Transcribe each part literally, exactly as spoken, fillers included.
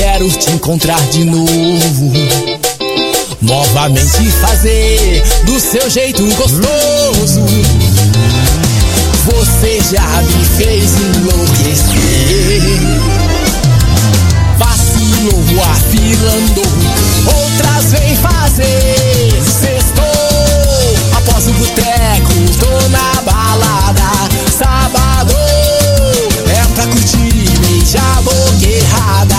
quero te encontrar de novo, novamente fazer do seu jeito gostoso. Você já me fez enlouquecer, vacilou, afilando, outras vem fazer. Sextou, após o boteco, tô na balada. Sábado é pra curtir, beijar a boca errada.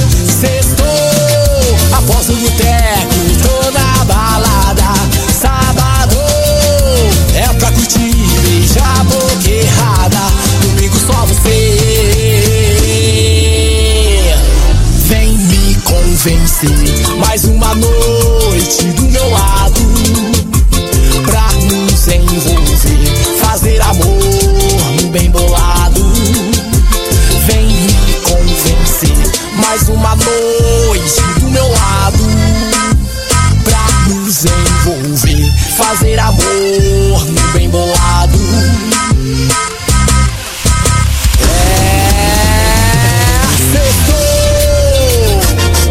Sextou, após o boteco, tô na balada. Sábado é pra curtir, beijar a boca errada. Domingo só você vem me convencer. Mais uma noite do meu lado, pra nos envolver, fazer amor bem bolado. Vem me convencer. Mais uma noite do meu lado, pra nos envolver, fazer amor bem bolado. É, acertou.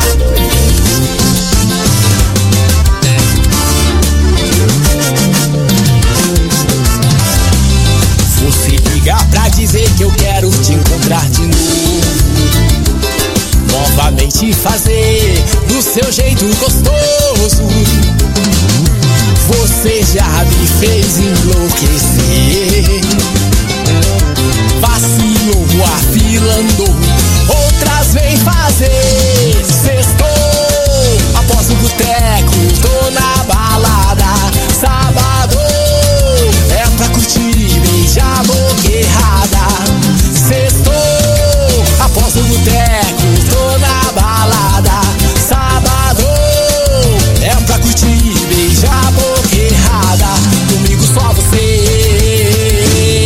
Você liga pra dizer que eu quero te encontrar de novo, novamente fazer do seu jeito gostoso. Você já me fez enlouquecer, vacilou, afilando, outras vem fazer. Sextou, após o boteco, tô na balada. Sábado é pra curtir, beijar a boca errada. Sextou, após o boteco, tô na balada. Sábado é pra curtir, beijar a boca errada. Domingo só você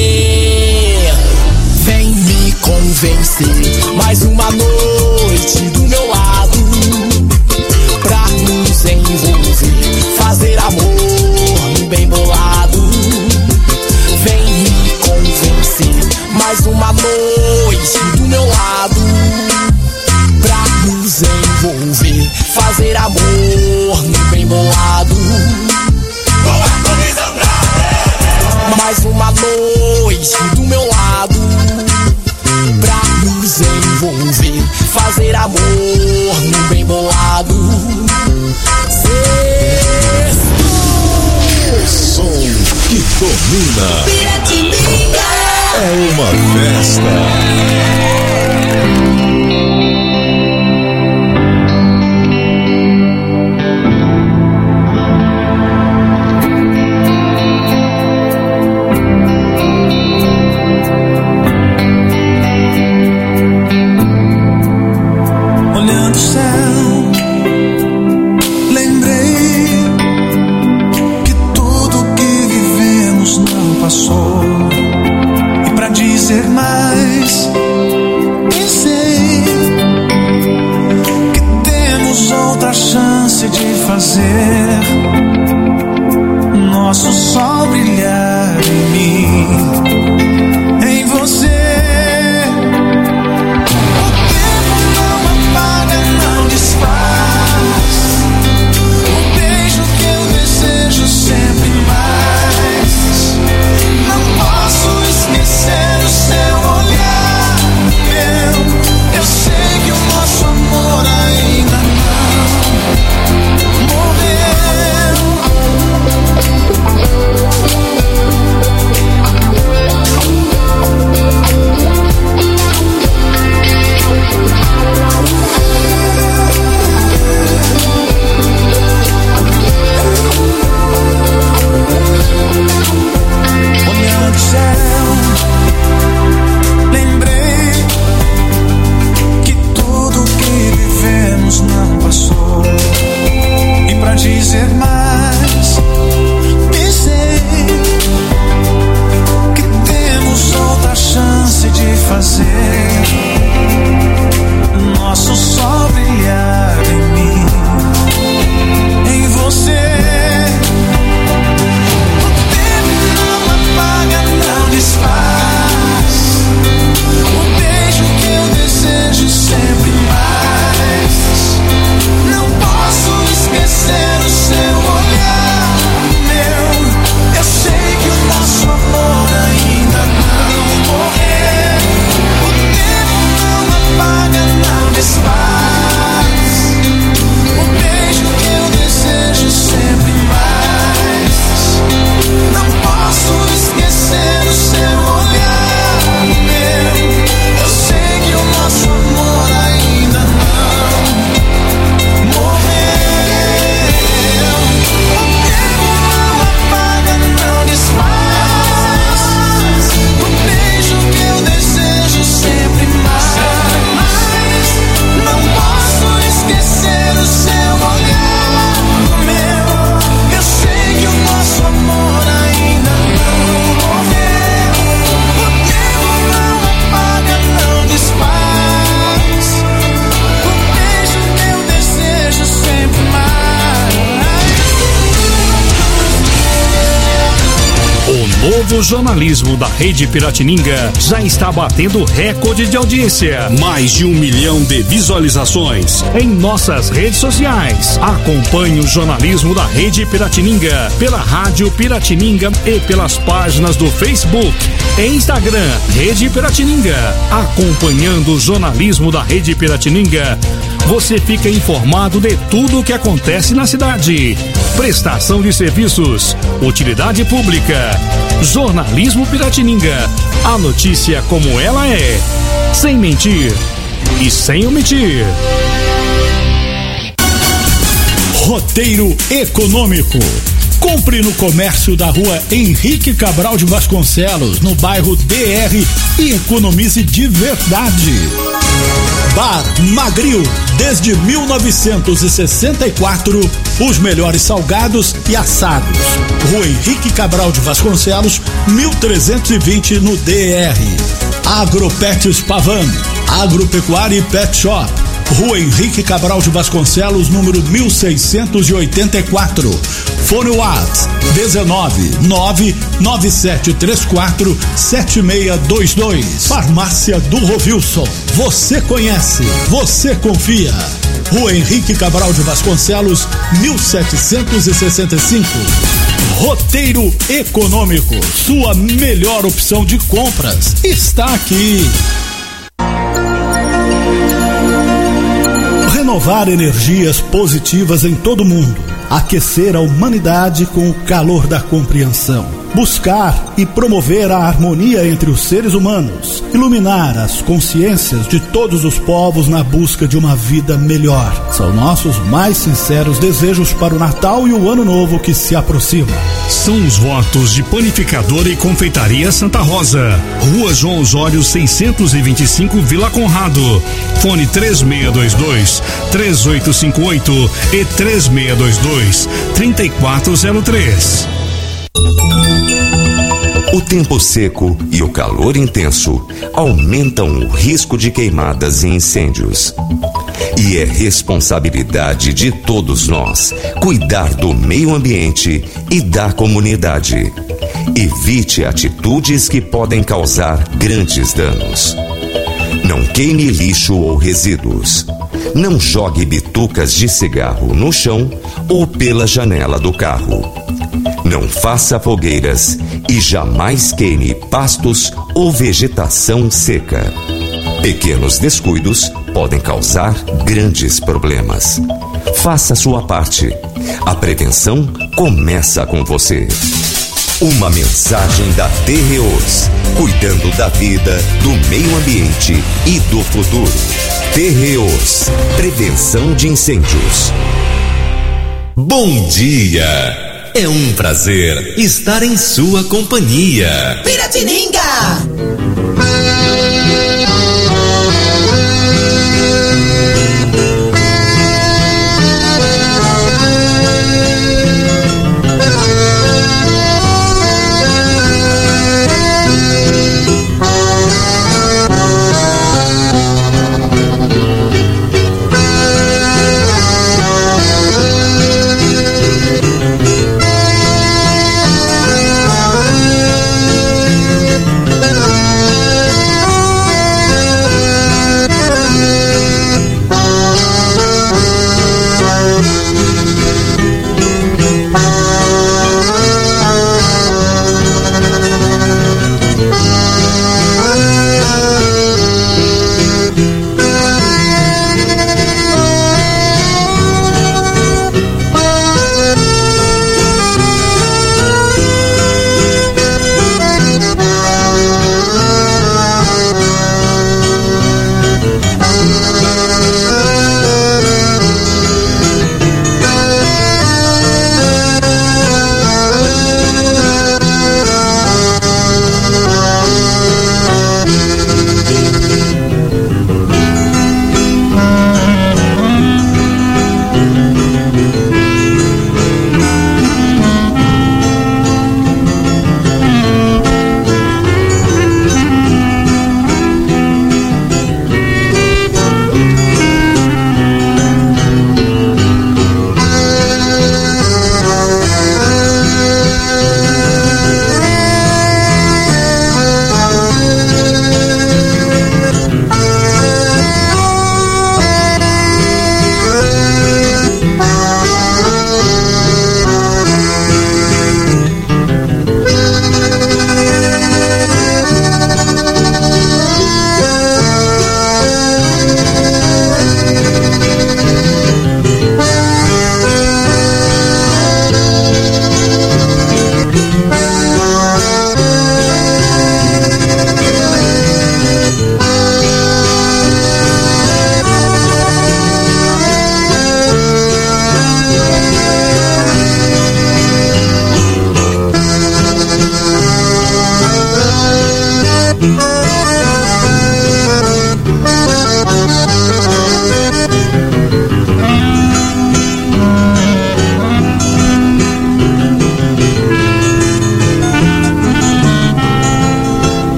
vem me convencer. Mais uma noite do meu lado, pra nos envolver, fazer amor bem bolado. Vem me convencer. Mais uma noite do meu lado, pra nos envolver, fazer amor bem bolado. Mais uma noite do meu lado, pra nos envolver, fazer amor bem bolado. O som que domina é uma festa. Morreu. O novo jornalismo da Rede Piratininga já está batendo recorde de audiência. Mais de um milhão de visualizações em nossas redes sociais. Acompanhe o jornalismo da Rede Piratininga pela Rádio Piratininga e pelas páginas do Facebook e Instagram Rede Piratininga. Acompanhando o jornalismo da Rede Piratininga, você fica informado de tudo o que acontece na cidade. Prestação de serviços, utilidade pública, jornalismo Piratininga. A notícia como ela é, sem mentir e sem omitir. Roteiro econômico. Compre no comércio da rua Henrique Cabral de Vasconcelos, no bairro D R, e economize de verdade. Bar Magril, desde mil novecentos e sessenta e quatro, os melhores salgados e assados. Rua Henrique Cabral de Vasconcelos, mil trezentos e vinte, no D R. Agropets Pavan, Agropecuária e Pet Shop, Rua Henrique Cabral de Vasconcelos, número mil seiscentos e oitenta e quatro. Fone WhatsApp dezenove, nove nove sete três quatro, sete seis dois dois. Farmácia do Rovilson. Você conhece, você confia. Rua Henrique Cabral de Vasconcelos, mil setecentos e sessenta e cinco. Roteiro econômico. Sua melhor opção de compras está aqui. Renovar energias positivas em todo o mundo. Aquecer a humanidade com o calor da compreensão. Buscar e promover a harmonia entre os seres humanos. Iluminar as consciências de todos os povos na busca de uma vida melhor. São nossos mais sinceros desejos para o Natal e o Ano Novo que se aproxima. São os votos de Panificadora e Confeitaria Santa Rosa. Rua João Osório seiscentos e vinte e cinco, Vila Conrado. Fone três seis dois dois, três oito cinco oito e três seis dois dois, três quatro zero três. O tempo seco e o calor intenso aumentam o risco de queimadas e incêndios. E é responsabilidade de todos nós cuidar do meio ambiente e da comunidade. Evite atitudes que podem causar grandes danos. Não queime lixo ou resíduos. Não jogue bitucas de cigarro no chão ou pela janela do carro. Não faça fogueiras e jamais queime pastos ou vegetação seca. Pequenos descuidos podem causar grandes problemas. Faça sua parte. A prevenção começa com você. Uma mensagem da Terreos, cuidando da vida, do meio ambiente e do futuro. Terreos, prevenção de incêndios. Bom dia! É um prazer estar em sua companhia. Piratininga!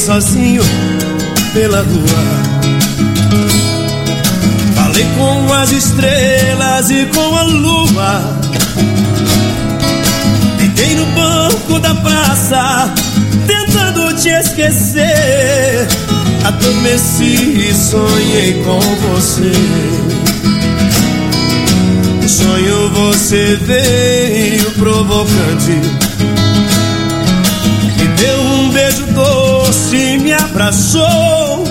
sozinho pela rua. Falei com as estrelas e com a lua. Deitei no banco da praça, tentando te esquecer. Adormeci e sonhei com você. No sonho você veio provocante, me deu um beijo doce e me abraçou.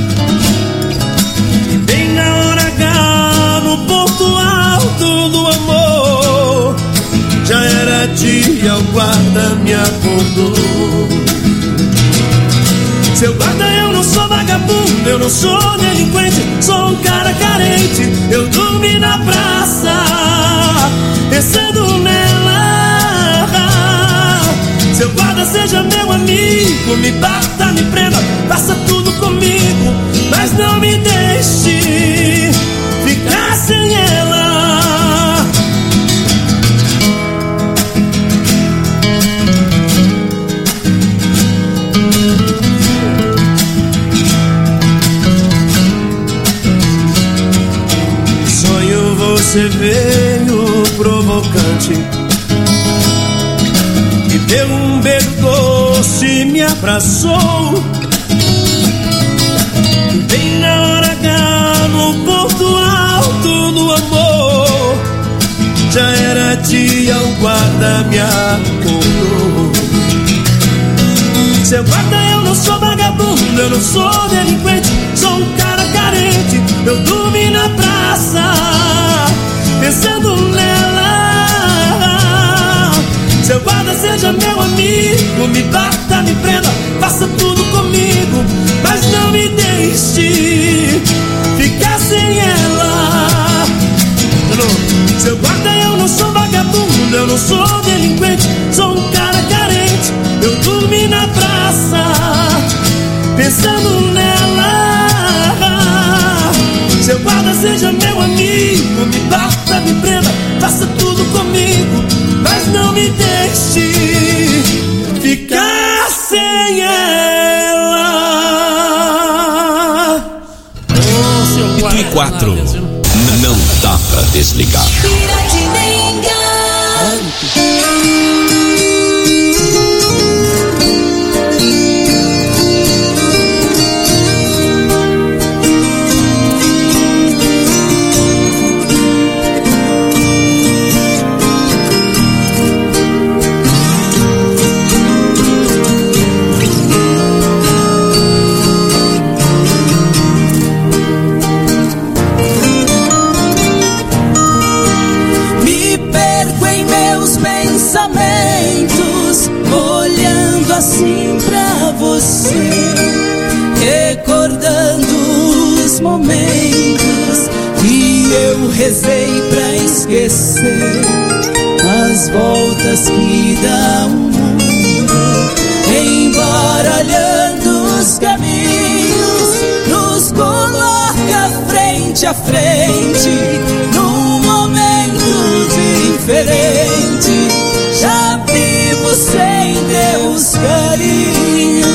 E bem na hora H, no ponto alto do amor, já era dia, o guarda me acordou. Seu guarda, eu não sou vagabundo, eu não sou delinquente, sou um cara carente. Eu dormi na praça, pensando nela. Seu guarda, seja meu amigo, me bata, me prenda, faça tudo comigo, mas não me deixe ficar sem ela. Você veio provocante, me deu um beijo doce e me abraçou. Bem na hora H, no ponto alto do amor, já era dia, o guarda me acordou. Seu guarda, eu não sou vagabundo, eu não sou delinquente, sou um cara carente. Eu dormi na praça, pensando nela. Seu guarda, seja meu amigo, me bata, me prenda, faça tudo comigo, mas não me deixe ficar sem ela. Seu guarda, eu não sou vagabundo, eu não sou delinquente, sou um cara carente. Eu dormi na praça, pensando nela. Seu guarda, seja meu amigo, me bata, me prenda, faça tudo comigo, mas não me deixe ficar sem ela. Oh, seu guarda, e quatro. Não dá pra desligar. Assim pra você, recordando os momentos que eu rezei pra esquecer, as voltas que dá o mundo, embora olhando os caminhos, nos coloca frente a frente, num momento diferente. Já vivo sem Deus carinho.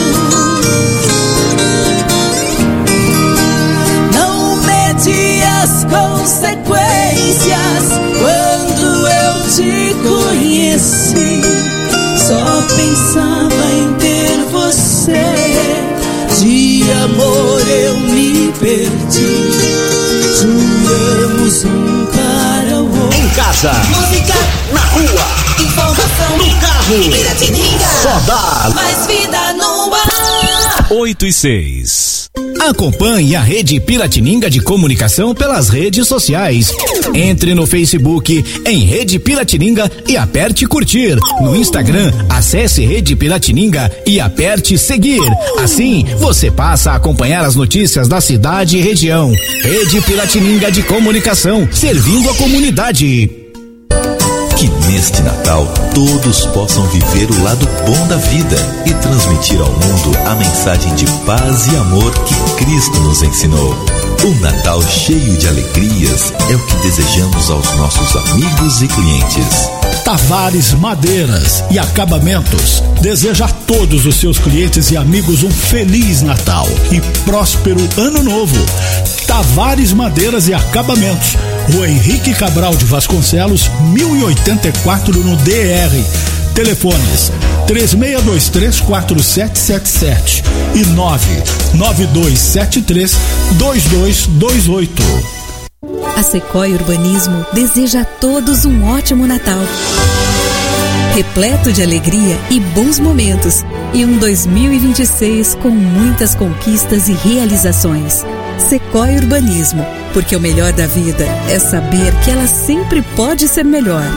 Não medi as consequências quando eu te conheci. Só pensava em ter você. De amor eu me perdi. Juramos um para o outro. Em casa, música na rua, informação no carro, Piratininga, só dá mais vida no ar. Oito e seis. Acompanhe a Rede Piratininga de Comunicação pelas redes sociais. Entre no Facebook em Rede Piratininga e aperte curtir. No Instagram, acesse Rede Piratininga e aperte seguir. Assim, você passa a acompanhar as notícias da cidade e região. Rede Piratininga de Comunicação, servindo a comunidade. Que neste Natal todos possam viver o lado bom da vida e transmitir ao mundo a mensagem de paz e amor que Cristo nos ensinou. Um Natal cheio de alegrias é o que desejamos aos nossos amigos e clientes. Tavares Madeiras e Acabamentos deseja a todos os seus clientes e amigos um Feliz Natal e próspero Ano Novo. Tavares Madeiras e Acabamentos, Rua Henrique Cabral de Vasconcelos, mil e oitenta e quatro no D R. Telefones três seis dois três, quatro sete sete sete e nove nove dois sete três, dois dois dois oito. A Sequoia Urbanismo deseja a todos um ótimo Natal, repleto de alegria e bons momentos, e um dois mil e vinte e seis com muitas conquistas e realizações. Sequoia Urbanismo, porque o melhor da vida é saber que ela sempre pode ser melhor.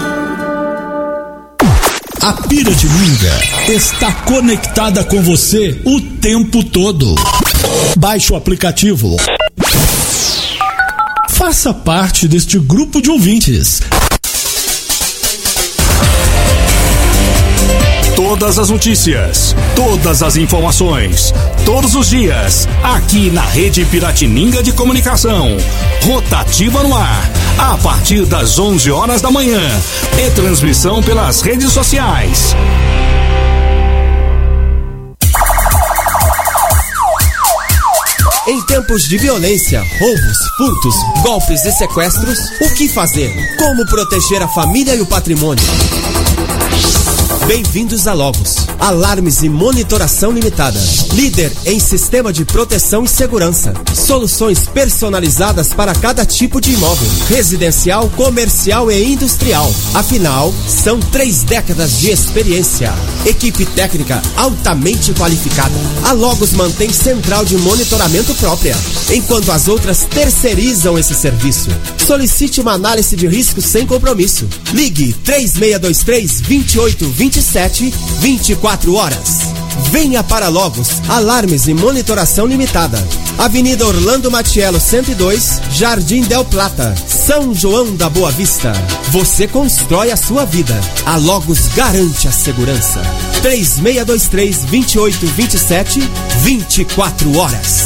A Piratininga está conectada com você o tempo todo. Baixe o aplicativo. Faça parte deste grupo de ouvintes. Todas as notícias, todas as informações, todos os dias, aqui na Rede Piratininga de Comunicação. Rotativa no ar, a partir das onze horas da manhã. E transmissão pelas redes sociais. Em tempos de violência, roubos, furtos, golpes e sequestros, o que fazer? Como proteger a família e o patrimônio? Bem-vindos a Logos, Alarmes e Monitoração Limitada. Líder em sistema de proteção e segurança. Soluções personalizadas para cada tipo de imóvel, residencial, comercial e industrial. Afinal, são três décadas de experiência. Equipe técnica altamente qualificada. A Logos mantém central de monitoramento própria, enquanto as outras terceirizam esse serviço. Solicite uma análise de risco sem compromisso. Ligue três seis dois três, dois oito dois sete, vinte e quatro horas. Venha para Logos, Alarmes e Monitoração Limitada. Avenida Orlando Matiello cento e dois, Jardim Del Plata, São João da Boa Vista. Você constrói a sua vida. A Logos garante a segurança. três seis dois três, dois oito dois sete, vinte e quatro horas.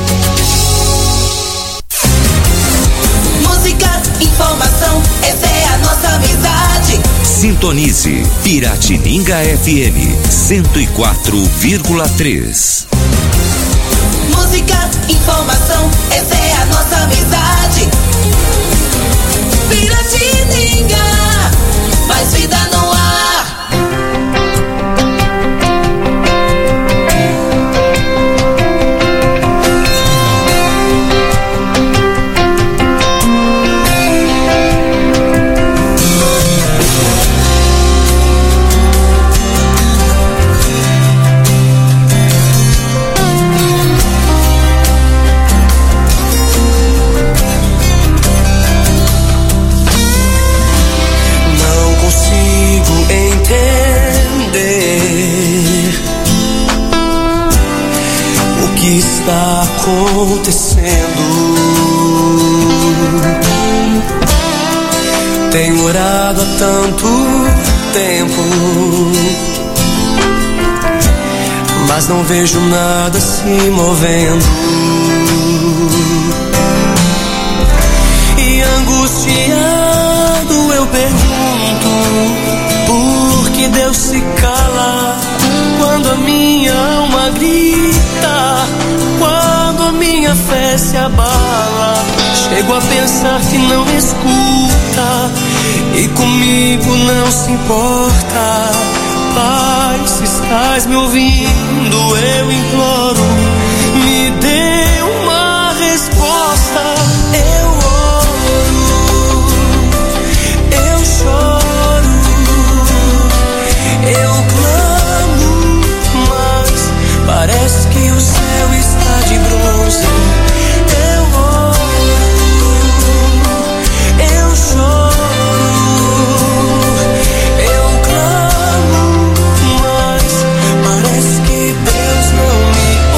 Música, informação, essa é a nossa amizade. Sintonize Piratininga F M cento e quatro vírgula três. Música, informação, essa é a nossa amizade. Piratininga, mais vida no ar. Está acontecendo. Tenho orado há tanto tempo, mas não vejo nada se movendo. E angustiado eu pergunto, por que Deus se cala quando a minha alma grita, quando a minha fé se abala? Chego a pensar que não me escuta e comigo não se importa. Pai, se estás me ouvindo, eu imploro, me dê uma resposta. Eu oro, eu choro, eu clamo, mas parece que o céu está de bronze. Eu oro, eu choro, eu clamo, mas parece que Deus não me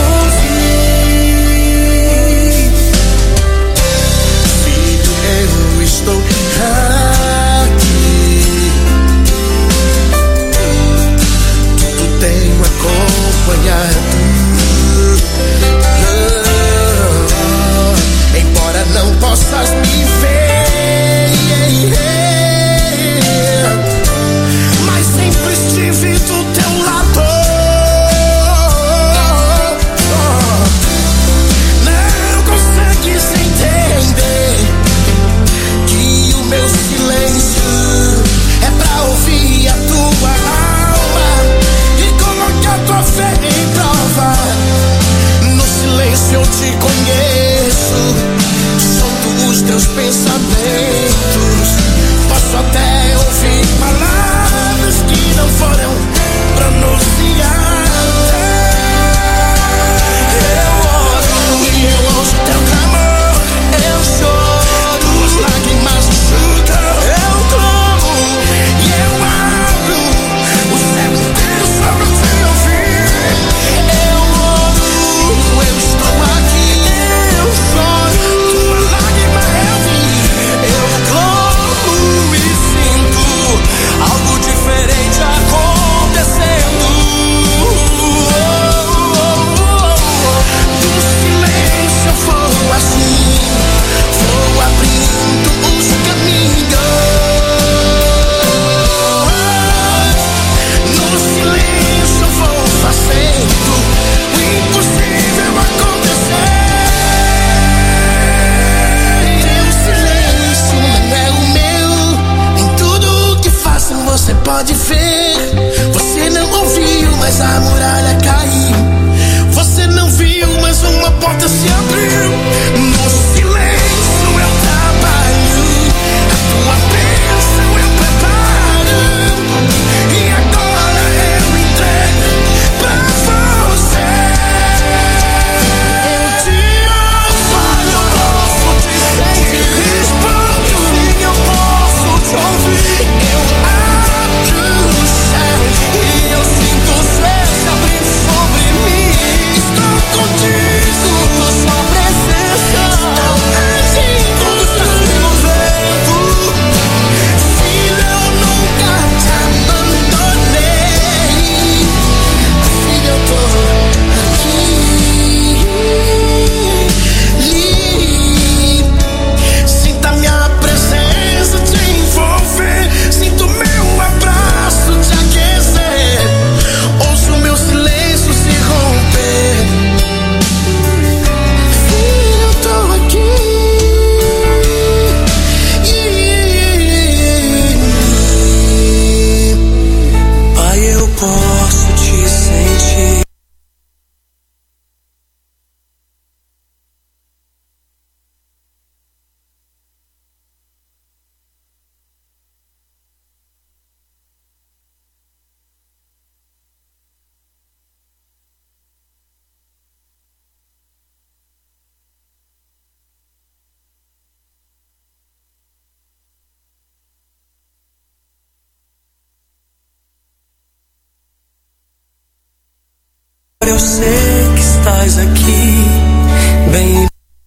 eu sei que estás aqui, bem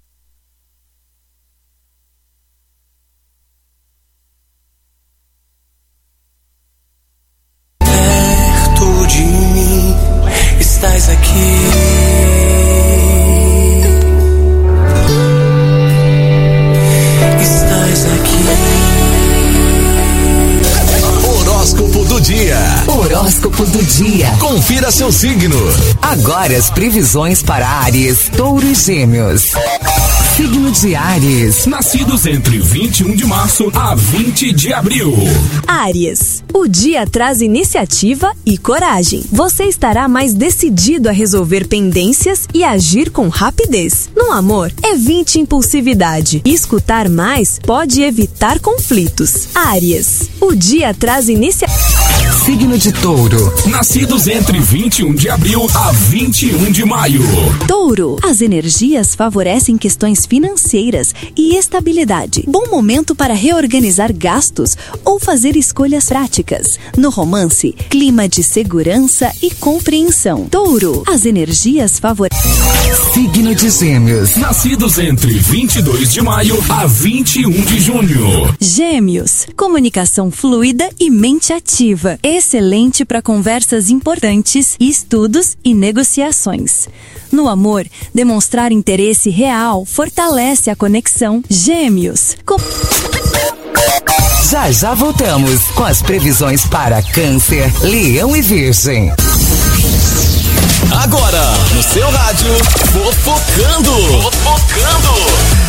perto de mim, estás aqui. Estás aqui. Horóscopo do dia. Horóscopo do dia. Confira seu signo. Agora as previsões para Áries, Touro e Gêmeos. Signo de Áries. Nascidos entre vinte e um de março a vinte de abril. Áries, o dia traz iniciativa e coragem. Você estará mais decidido a resolver pendências e agir com rapidez. No amor, evite impulsividade. E escutar mais pode evitar conflitos. Áries, o dia traz iniciativa. Signo de Touro. Nascidos entre vinte e um de abril a vinte e um de maio. Touro, as energias favorecem questões financeiras e estabilidade. Bom momento para reorganizar gastos ou fazer escolhas práticas. No romance, clima de segurança e compreensão. Touro, as energias favorecem. Signo de Gêmeos. Nascidos entre vinte e dois de maio a vinte e um de junho. Gêmeos, comunicação fluida e mente ativa. Excelente para conversas importantes, estudos e negociações. No amor, demonstrar interesse real fortalece a conexão. Gêmeos. Com... Já já voltamos com as previsões para Câncer, Leão e Virgem. Agora, no seu rádio, Fofocando. Fofocando.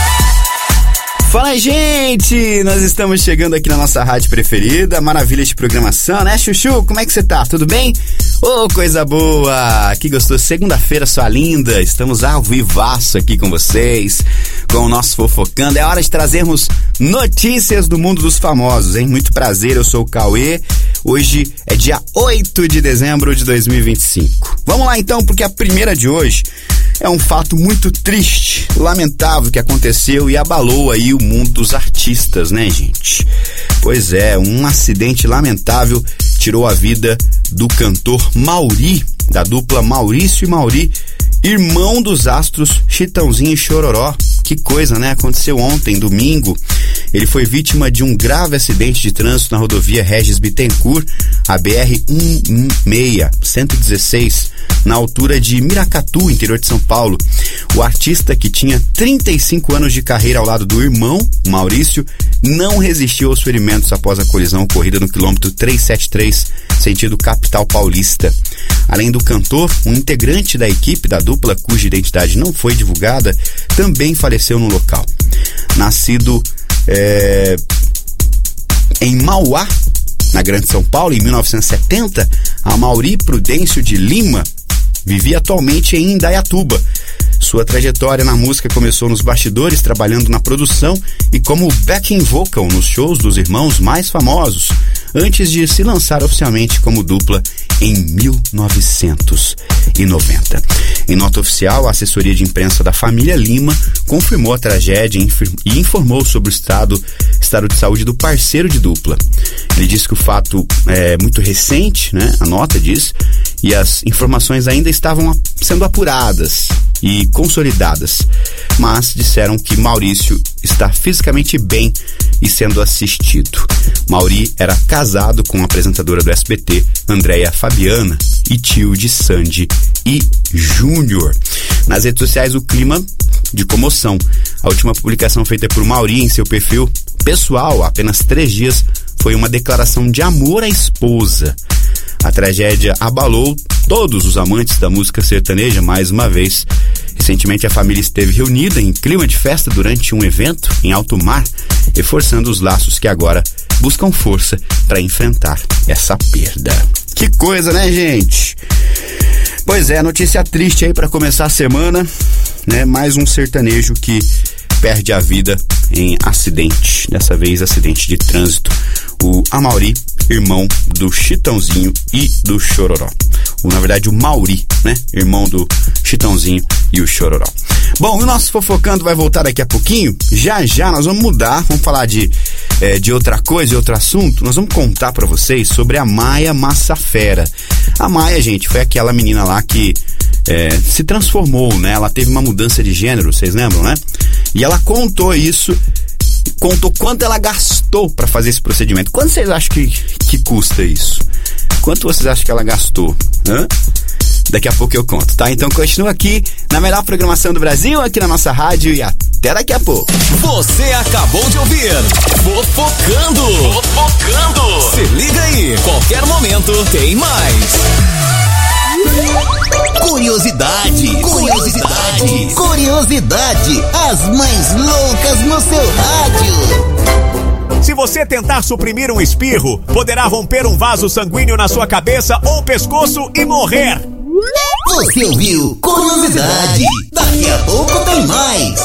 Fala, gente! Nós estamos chegando aqui na nossa rádio preferida, maravilha de programação, né, Chuchu? Como é que você tá? Tudo bem? Ô, oh, coisa boa! Que gostoso! Segunda-feira, sua linda! Estamos ao vivaço aqui com vocês, com o nosso Fofocando. É hora de trazermos notícias do mundo dos famosos, hein? Muito prazer, eu sou o Cauê. Hoje é dia oito de dezembro de dois mil e vinte e cinco. Vamos lá então, porque a primeira de hoje é um fato muito triste, lamentável que aconteceu e abalou aí o mundo dos artistas, né, gente? Pois é, um acidente lamentável tirou a vida do cantor Mauri, da dupla Maurício e Mauri, irmão dos astros Chitãozinho e Chororó. Que coisa, né? Aconteceu ontem, domingo. Ele foi vítima de um grave acidente de trânsito na rodovia Regis Bittencourt, a B R cento e dezesseis, na altura de Miracatu, interior de São Paulo. O artista, que tinha trinta e cinco anos de carreira ao lado do irmão, Maurício, não resistiu aos ferimentos após a colisão ocorrida no quilômetro trezentos e setenta e três, sentido capital paulista. Além do cantor, um integrante da equipe da dupla, cuja identidade não foi divulgada, também faleceu no local. Nascido é, em Mauá, na Grande São Paulo, em mil novecentos e setenta, Amaury Prudêncio de Lima vivia atualmente em Indaiatuba. Sua trajetória na música começou nos bastidores, trabalhando na produção e como backing vocal nos shows dos irmãos mais famosos, antes de se lançar oficialmente como dupla em mil novecentos e noventa. Em nota oficial, a assessoria de imprensa da família Lima confirmou a tragédia e informou sobre o estado, estado de saúde do parceiro de dupla. Ele disse que o fato é muito recente, né? A nota diz, e as informações ainda estavam sendo apuradas e consolidadas, mas disseram que Maurício está fisicamente bem e sendo assistido. Mauri era casado com a apresentadora do S B T, Andréia Fabiana, e tio de Sandy e Júnior. Nas redes sociais, o clima de comoção. A última publicação feita por Mauri em seu perfil pessoal, há apenas três dias, foi uma declaração de amor à esposa. A tragédia abalou todos os amantes da música sertaneja mais uma vez. Recentemente, a família esteve reunida em clima de festa durante um evento em alto mar, reforçando os laços que agora buscam força para enfrentar essa perda. Que coisa, né, gente? Pois é, notícia triste aí para começar a semana, né? Mais um sertanejo que perde a vida em acidente, dessa vez acidente de trânsito. O Amaury, irmão do Chitãozinho e do Chororó. Ou, na verdade, o Mauri, né? Irmão do Chitãozinho e o Chororó. Bom, o nosso Fofocando vai voltar daqui a pouquinho. Já já nós vamos mudar, vamos falar de, é, de outra coisa, de outro assunto. Nós vamos contar para vocês sobre a Maia Massafera. A Maia, gente, foi aquela menina lá que é, se transformou, né? Ela teve uma mudança de gênero, vocês lembram, né? E ela contou isso, contou quanto ela gastou pra fazer esse procedimento. Quanto vocês acham que, que custa isso? Quanto vocês acham que ela gastou? Hã? Daqui a pouco eu conto, tá? Então continua aqui na melhor programação do Brasil, aqui na nossa rádio, e até daqui a pouco. Você acabou de ouvir Fofocando. Fofocando. Se liga aí, qualquer momento tem mais. Curiosidade, curiosidade, curiosidade, as mais loucas no seu rádio. Se você tentar suprimir um espirro, poderá romper um vaso sanguíneo na sua cabeça ou pescoço e morrer. Você ouviu Curiosidade? Daqui a pouco tem mais.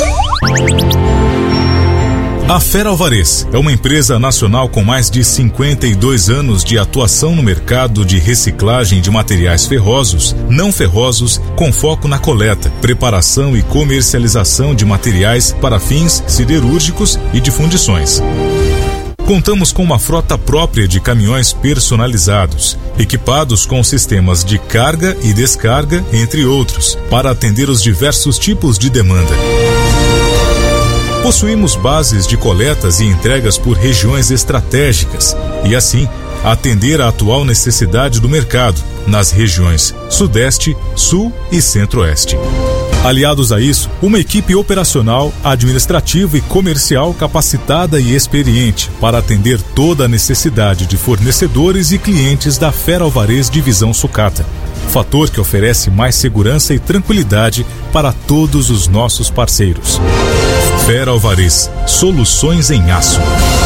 A Feralvarez é uma empresa nacional com mais de cinquenta e dois anos de atuação no mercado de reciclagem de materiais ferrosos, não ferrosos, com foco na coleta, preparação e comercialização de materiais para fins siderúrgicos e de fundições. Contamos com uma frota própria de caminhões personalizados, equipados com sistemas de carga e descarga, entre outros, para atender os diversos tipos de demanda. Possuímos bases de coletas e entregas por regiões estratégicas e, assim, atender à atual necessidade do mercado nas regiões Sudeste, Sul e Centro-Oeste. Aliados a isso, uma equipe operacional, administrativa e comercial capacitada e experiente para atender toda a necessidade de fornecedores e clientes da Feralvarez Divisão Sucata. Fator que oferece mais segurança e tranquilidade para todos os nossos parceiros. Feralvarez, soluções em aço.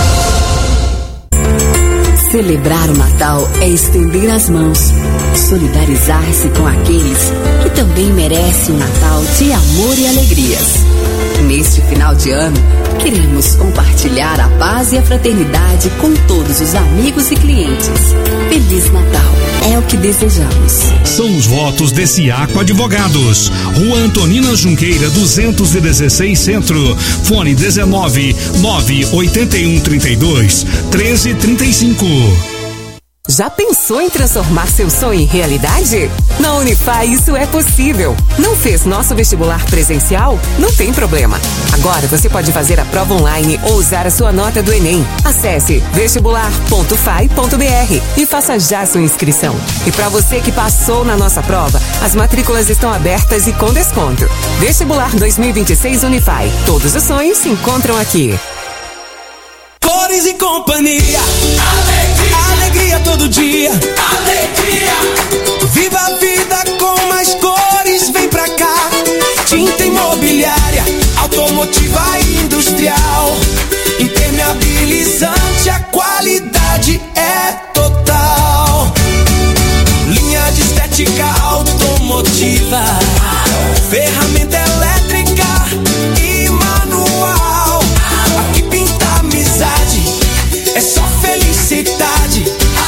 Celebrar o Natal é estender as mãos, solidarizar-se com aqueles que também merecem um Natal de amor e alegrias. Neste final de ano, queremos compartilhar a paz e a fraternidade com todos os amigos e clientes. Feliz Natal, é o que desejamos. São os votos de Ciaco Advogados. Rua Antonina Junqueira, duzentos e dezesseis Centro. Fone dezenove, nove oito um, trinta e dois, treze, trinta e cinco. Já pensou em transformar seu sonho em realidade? Na Unify isso é possível. Não fez nosso vestibular presencial? Não tem problema. Agora você pode fazer a prova online ou usar a sua nota do Enem. Acesse vestibular ponto fai ponto br e faça já sua inscrição. E para você que passou na nossa prova, as matrículas estão abertas e com desconto. Vestibular dois mil e vinte e seis Unify. Todos os sonhos se encontram aqui. Cores e companhia. Alegria. Alegria todo dia. Alegria. Viva a vida com mais cores, vem pra cá. Tinta imobiliária, automotiva e industrial. Impermeabilizante, a qualidade é total. Linha de estética automotiva. Ferramenta elétrica e manual. Aqui pinta amizade, é só felicidade.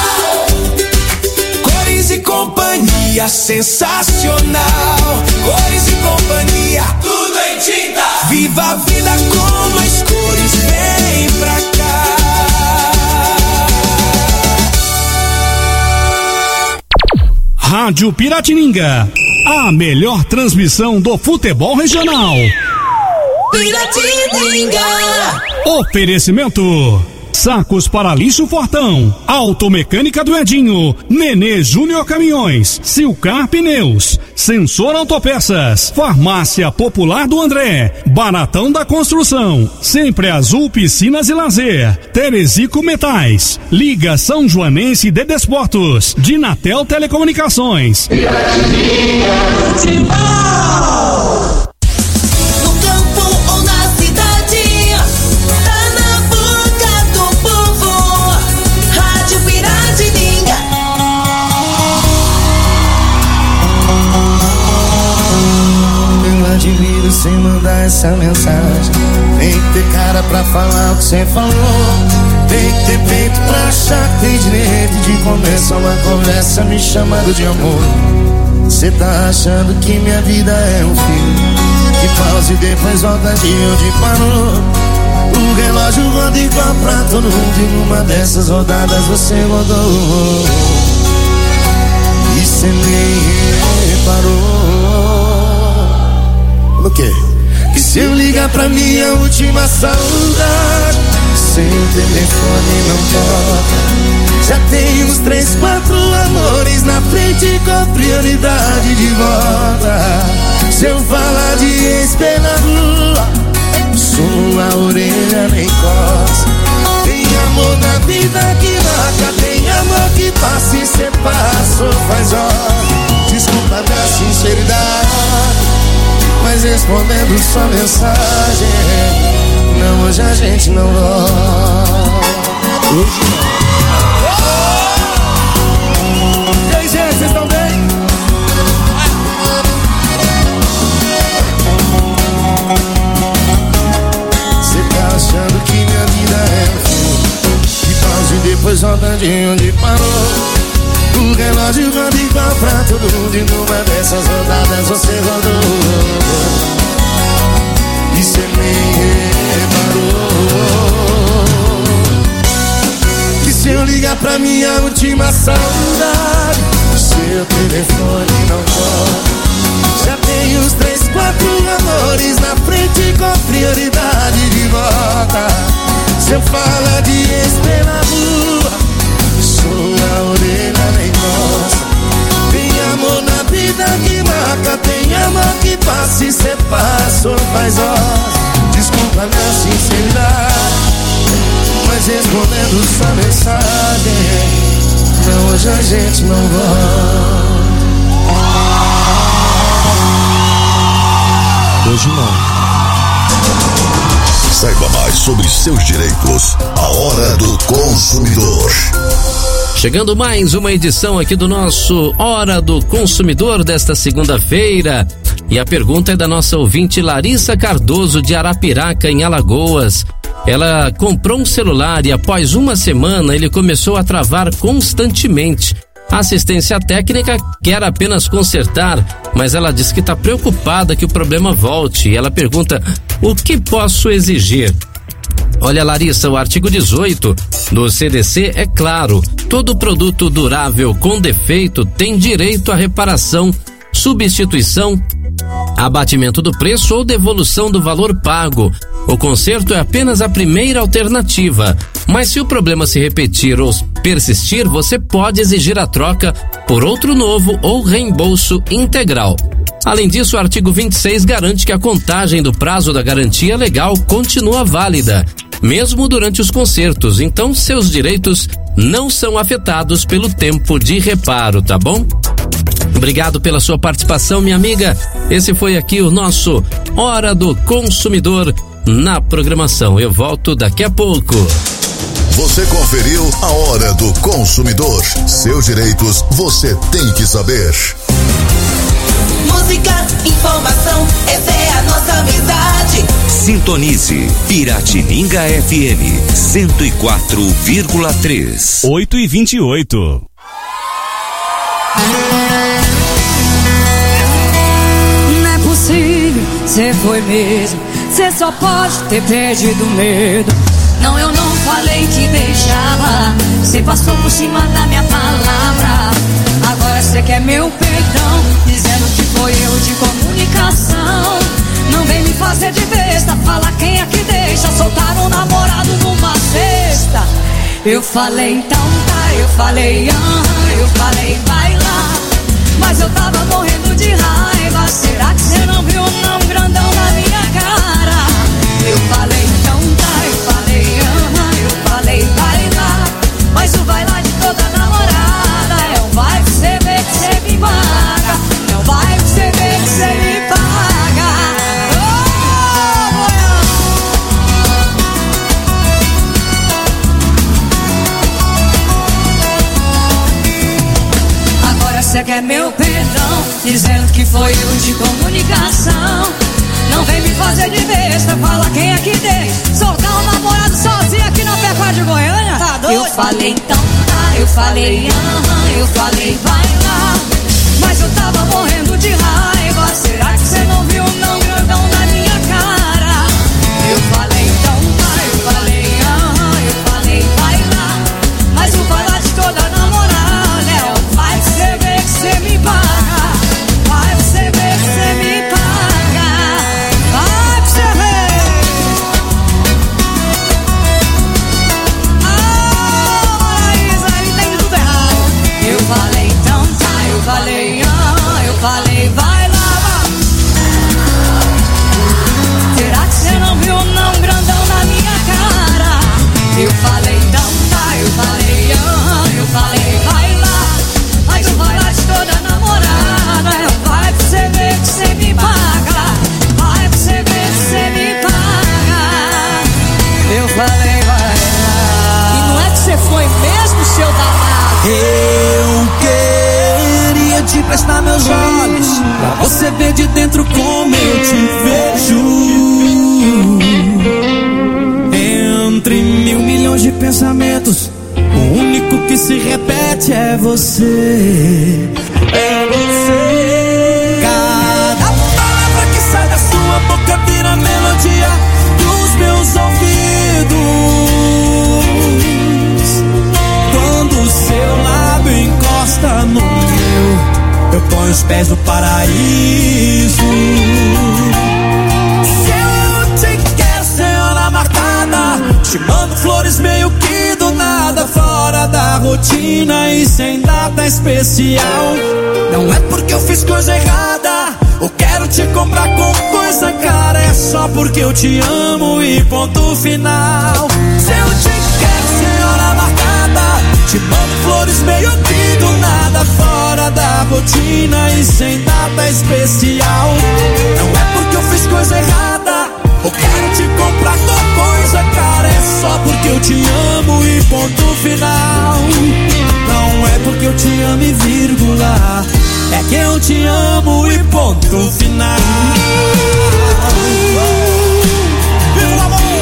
Cores e companhia, sensacional. Cores e companhia, tudo em tinta. Viva a vida com mais cores, vem pra cá. Rádio Piratininga, a melhor transmissão do futebol regional. Piratininga. Oferecimento: Sacos para lixo Fortão, Automecânica do Edinho, Nenê Júnior Caminhões, Silcar Pneus, Sensor Autopeças, Farmácia Popular do André, Baratão da Construção, Sempre Azul Piscinas e Lazer, Terezico Metais, Liga São Joanense de Desportos, Dinatel Telecomunicações. Sem mandar essa mensagem, tem que ter cara pra falar o que cê falou. Tem que ter peito pra achar que tem direito de começar uma conversa me chamando de amor. Cê tá achando que minha vida é um filme que pausa e depois volta de onde parou. O relógio roda igual pra todo mundo e numa dessas rodadas você rodou. Você nem reparou. O quê? Que se eu ligar pra minha última saudade, seu telefone não toca. Já tem uns três, quatro amores na frente com prioridade de volta. Se eu falar de ex pela rua, sua orelha nem coça. Tem amor na vida que marca, tem amor que passa e cê passou faz hora. Desculpa minha sinceridade, mas respondendo sua mensagem, não, hoje a gente não volta. Hoje não. E aí, gente, vocês estão bem? Cê tá achando que minha vida é um filme que pausa e depois volta de onde parou. O relógio roda igual pra todo mundo e numa dessas rodadas você rodou. E cê nem reparou que se eu ligar pra minha última saudade, seu telefone não toca. Já tem uns três, quatro amores na frente com prioridade de volta. Se eu falar de ex pela rua, sua orelha nem gosta. Tem amor na vida que marca, tem amor que passa e cê passou faz horas. Desculpa minha sinceridade, mas respondendo sua mensagem, não, hoje a gente não volta. Hoje não. Saiba mais sobre seus direitos. A Hora do Consumidor. Chegando mais uma edição aqui do nosso Hora do Consumidor desta segunda-feira. E a pergunta é da nossa ouvinte Larissa Cardoso, de Arapiraca, em Alagoas. Ela comprou um celular e após uma semana ele começou a travar constantemente. A assistência técnica quer apenas consertar, mas ela diz que está preocupada que o problema volte. E ela pergunta: o que posso exigir? Olha, Larissa, o artigo dezoito do C D C é claro: todo produto durável com defeito tem direito à reparação, substituição, abatimento do preço ou devolução do valor pago. O conserto é apenas a primeira alternativa, mas se o problema se repetir ou persistir, você pode exigir a troca por outro novo ou reembolso integral. Além disso, o artigo vinte e seis garante que a contagem do prazo da garantia legal continua válida, mesmo durante os consertos, então seus direitos não são afetados pelo tempo de reparo, tá bom? Obrigado pela sua participação, minha amiga. Esse foi aqui o nosso Hora do Consumidor na programação. Eu volto daqui a pouco. Você conferiu a Hora do Consumidor. Seus direitos você tem que saber. Música, informação, essa é a nossa amizade. Sintonize Piratininga F M cento e quatro vírgula três. oito e vinte e oito. Não é possível, cê foi mesmo. Cê só pode ter perdido medo. Não, eu não falei que deixava. Cê passou por cima da minha palavra. Agora cê quer meu perdão, dizendo que foi eu de comunicação. Não vem me fazer de besta, fala quem é que deixa soltar um namorado numa cesta. Eu falei então tá, eu falei ah, eu falei vai lá, mas eu tava morrendo de raiva. Será que cê não viu um não grandão na minha cara? Eu falei então tá, eu falei ah, eu falei vai lá, mas o vai lá de toda namorada é um vai que cê vê que cê me paga, é um vai que cê vê que cê me paga. Você quer meu perdão, dizendo que foi eu de comunicação. Não vem me fazer de besta, fala quem é que deixa soltar um namorado sozinho aqui na Pecuária de Goiânia. Tá doido? Eu falei então tá, eu falei aham, eu falei vai lá, mas eu tava morrendo de raiva. Será que você não viu um não grandão na minha cara? Eu falei então tá, eu falei aham, eu falei vai lá, mas o vai lá de toda namorada é o vai que você vê que você me falei, ah, eu falei, vai lá. Será que você não viu não grandão na minha cara? Eu falei, então tá, eu falei, ah, eu falei, vai lá. Mas eu falar de toda namorada, eu vai pra você ver que você me paga. Vai pra você ver que você me paga. Eu falei, vai lá. E não é que você foi mesmo, seu danado? Eu queria te prestar meus olhos pra você ver de dentro como eu te vejo. Entre mil milhões de pensamentos, o único que se repete é você. É você. Cada palavra que sai da sua boca vira melodia dos meus ouvidos. Quando o seu lábio encosta no meu, eu ponho os pés no paraíso. Se eu te quero, senhora marcada, te mando flores meio que do nada, fora da rotina e sem data especial. Não é porque eu fiz coisa errada ou quero te comprar com coisa cara, é só porque eu te amo e ponto final. Se eu te quero, senhora marcada, te mando flores meio que do nada, fora da rotina e sem data especial. Não é porque eu fiz coisa errada ou quero te comprar com coisa cara, é só porque eu te amo e ponto final. Não é porque eu te amo e vírgula, é que eu te amo e ponto final. Viva o amor!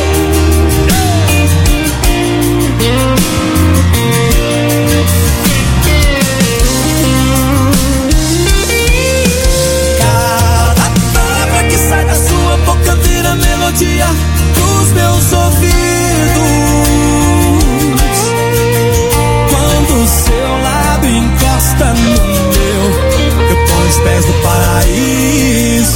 Cada palavra que sai da sua boca vira melodia dos meus ouvidos. Quando o seu lábio encosta no meu, eu ponho os pés no paraíso.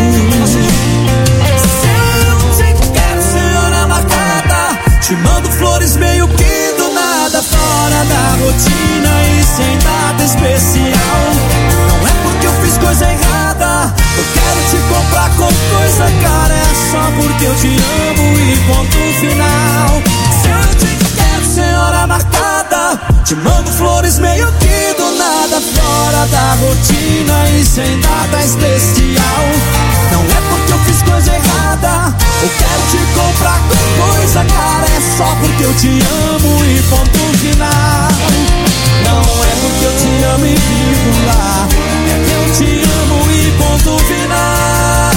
Se eu te quero, senhora marcada, te mando flores meio que do nada, fora da rotina e sem data especial. Não é porque eu fiz coisa errada, eu quero te comprar com coisa cara, é só porque eu te amo e ponto final. Se eu te quero, senhora marcada, te mando flores meio que do nada, fora da rotina e sem data especial. Não é porque eu fiz coisa errada ou quero te comprar com coisa cara, é só porque eu te amo e ponto final. Não é porque eu te amo e vírgula, é que eu te amo e ponto final.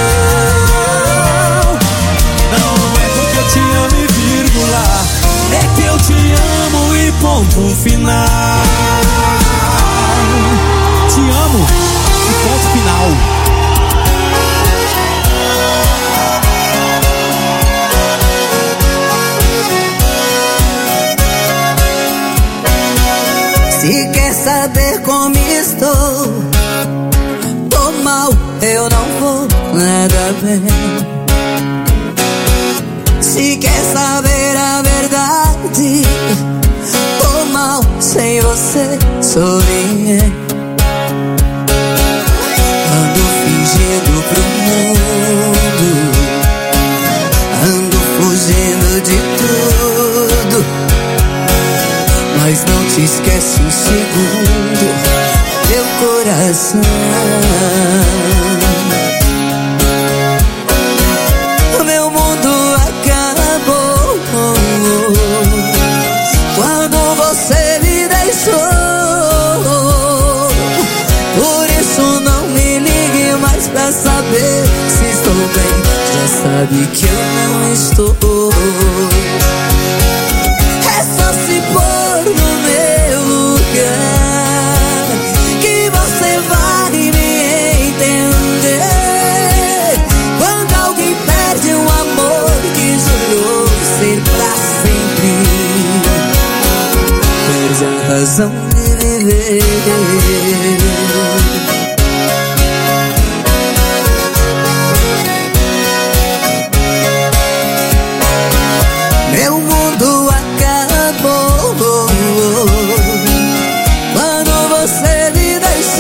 Não é porque eu te amo e vírgula, é que eu te amo e ponto final. Te amo e ponto final. Se quer saber como estou, tô mal, eu não vou nada bem. Se quer saber a verdade, tô mal, sem você sou ninguém. Ando fingindo pro mundo, ando fugindo de tudo, mas não te esquece um segundo, meu coração. O meu mundo acabou quando você me deixou. Por isso não me ligue mais pra saber se estou bem, já sabe que eu não estou. É só se pôr no meu lugar que você vai me entender. Quando alguém perde um amor que jurou ser pra sempre, perde a razão de viver. Meu mundo acabou quando você me deixou.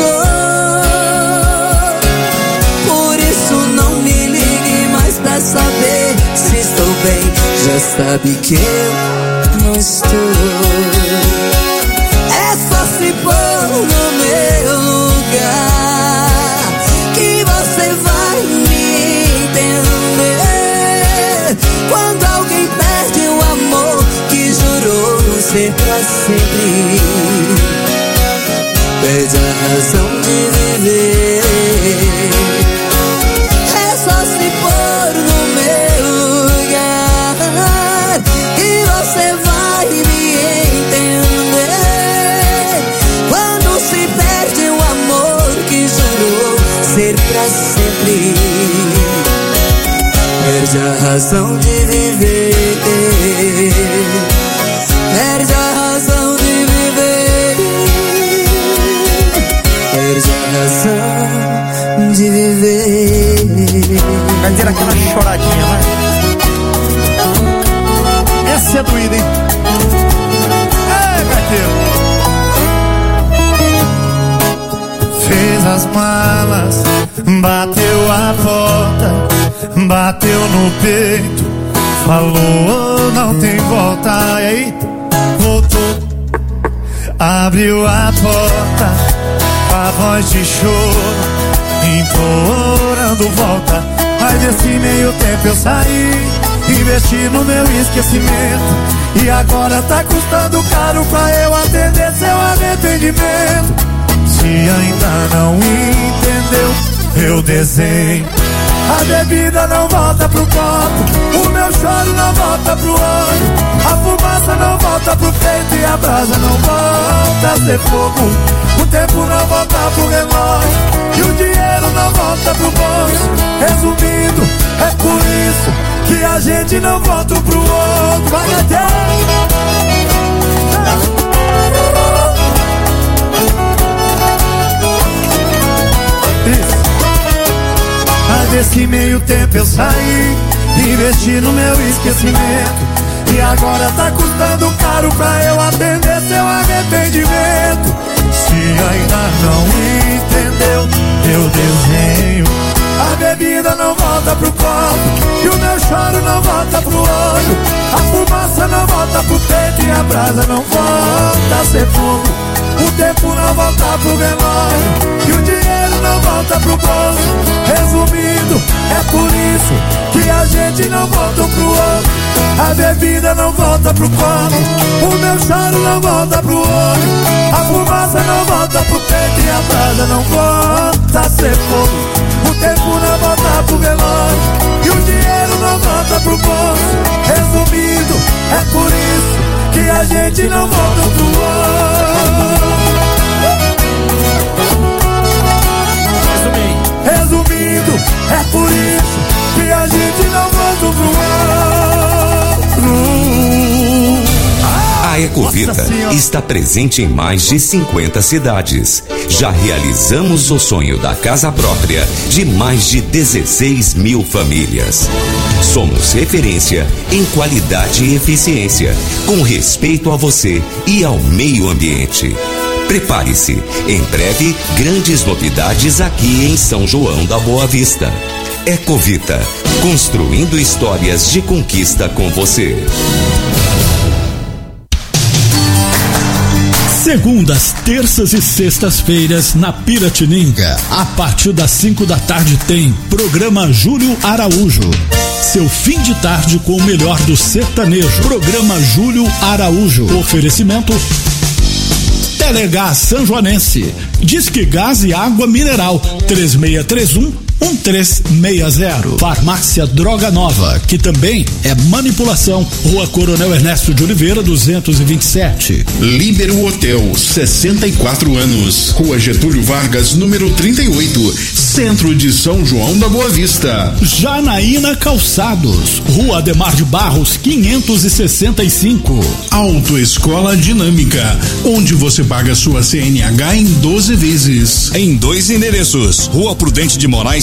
já sabe que eu não estou. É só se pôr no meu lugar que você vai me entender. Quando alguém perde o amor que jurou ser pra sempre, perde a razão de viver. É só se pôr no meu lugar e você vai me entender. Quando se perde o amor que jurou ser pra sempre, perde a razão de viver. Perde a razão de viver. Perde a razão de viver. Vai ter aquela choradinha, vai. Essa é doída, hein? É, gaiteiro. Fez as malas, bateu a porta, bateu no peito, falou não tem volta. E aí, voltou, abriu a porta, a voz de choro, implorando volta. Mas nesse meio tempo eu saí, investi no meu esquecimento, e agora tá custando caro pra eu atender seu arrependimento. Se ainda não entendeu, eu desenho. A bebida não volta pro copo, o meu choro não volta pro olho, a fumaça não volta pro peito e a brasa não volta a ser fogo. O tempo não volta pro relógio e o dinheiro não volta pro bolso. Resumindo, é por isso que a gente não volta pro outro. Vai até mas nesse meio tempo eu saí, investi no meu esquecimento, e agora tá custando caro pra eu atender seu arrependimento. Se ainda não entendeu, eu desenho. A bebida não volta pro copo e o meu choro não volta pro olho, a fumaça não volta pro peito e a brasa não volta a ser fogo. O tempo não volta pro relógio e o dinheiro não volta pro bolso. Resumindo, é por isso que a gente não volta um pro outro. A bebida não volta pro copo, o meu choro não volta pro olho, a fumaça não volta pro peito e a brasa não volta a ser fogo. O tempo não volta pro relógio e o dinheiro não volta pro bolso. Resumindo, é por isso que a gente não volta um pro outro. Resumindo, é por isso que a gente não volta um pro outro. A Ecovita está presente em mais de cinquenta cidades. Já realizamos o sonho da casa própria de mais de dezesseis mil famílias. Somos referência em qualidade e eficiência, com respeito a você e ao meio ambiente. Prepare-se, em breve, grandes novidades aqui em São João da Boa Vista. Ecovita, construindo histórias de conquista com você. Segundas, terças e sextas-feiras na Piratininga. A partir das cinco da tarde tem programa Júlio Araújo. Seu fim de tarde com o melhor do sertanejo. Programa Júlio Araújo. Oferecimento Telegás Sanjoanense. Disque Gás e Água Mineral. três seis três um um três seis zero. Farmácia Droga Nova, que também é manipulação. Rua Coronel Ernesto de Oliveira, duzentos e vinte e sete. Líbero Hotel, sessenta e quatro anos. Rua Getúlio Vargas, número trinta e oito. Centro de São João da Boa Vista. Janaína Calçados, Rua Ademar de Barros, quinhentos e sessenta e cinco. Autoescola Dinâmica, onde você paga sua C N H em doze vezes. Em dois endereços: Rua Prudente de Moraes,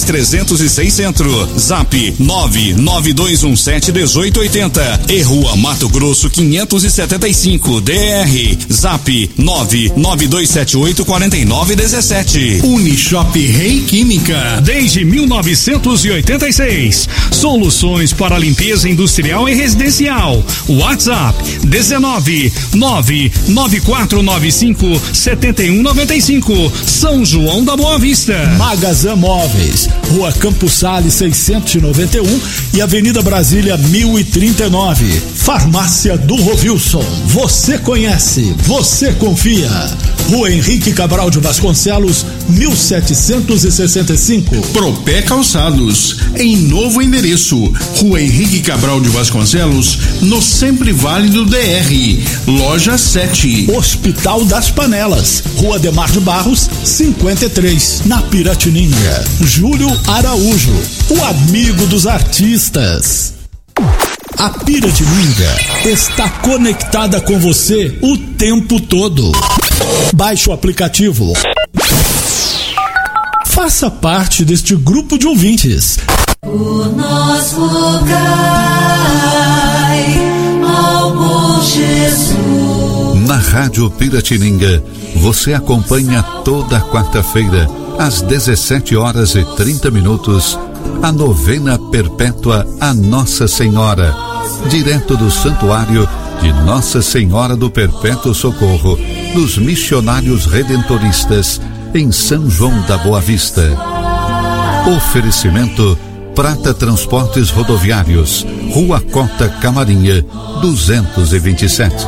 trezentos e seis Centro. Zap nove nove dois um sete um oito oito zero e Rua Mato Grosso quinhentos e setenta e cinco D R. Zap nove nove dois sete oito quatro nove um sete. Unishop Rei Química. Desde mil novecentos e oitenta e seis. Soluções para limpeza industrial e residencial. WhatsApp dezenove nove nove quatro nove cinco sete um nove cinco. São João da Boa Vista. Magazã Móveis, Rua Campos Sales seiscentos e noventa e um e Avenida Brasília mil e trinta e nove. Farmácia do Rovilson. Você conhece, você confia. Rua Henrique Cabral de Vasconcelos, mil setecentos e sessenta e cinco. Propé Calçados, em novo endereço, Rua Henrique Cabral de Vasconcelos, no Sempre Válido D R, Loja sete. Hospital das Panelas, Rua Demar de Barros, cinquenta e três, na Piratininga. Júlio Araújo, o amigo dos artistas. A Piratininga está conectada com você o tempo todo. Baixe o aplicativo. Faça parte deste grupo de ouvintes. O nosso rogai ao bom Jesus. Na Rádio Piratininga, você acompanha toda quarta-feira, às dezessete horas e trinta minutos, a novena perpétua a Nossa Senhora, direto do Santuário de Nossa Senhora do Perpétuo Socorro, dos Missionários Redentoristas, em São João da Boa Vista. Oferecimento Prata Transportes Rodoviários, Rua Cota Camarinha, duzentos e vinte e sete.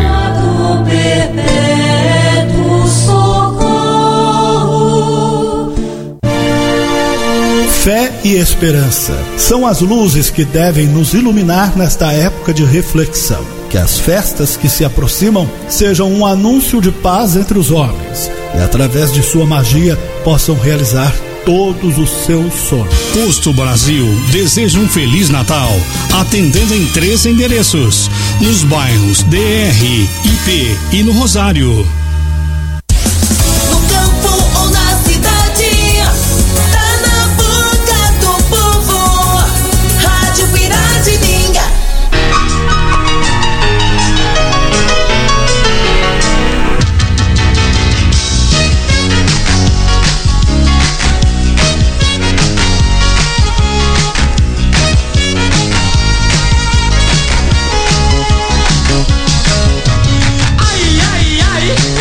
Fé e esperança são as luzes que devem nos iluminar nesta época de reflexão. Que as festas que se aproximam sejam um anúncio de paz entre os homens e, através de sua magia, possam realizar todos os seus sonhos. Posto Brasil deseja um Feliz Natal, atendendo em três endereços, nos bairros D R, I P e no Rosário. Ai, ai, ai.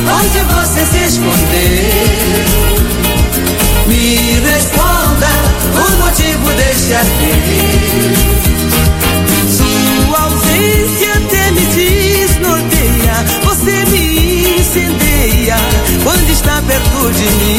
onde você se escondeu? Me responda o motivo deste adeus. Sua ausência até me desnorteia, você me incendeia quando está perto de mim.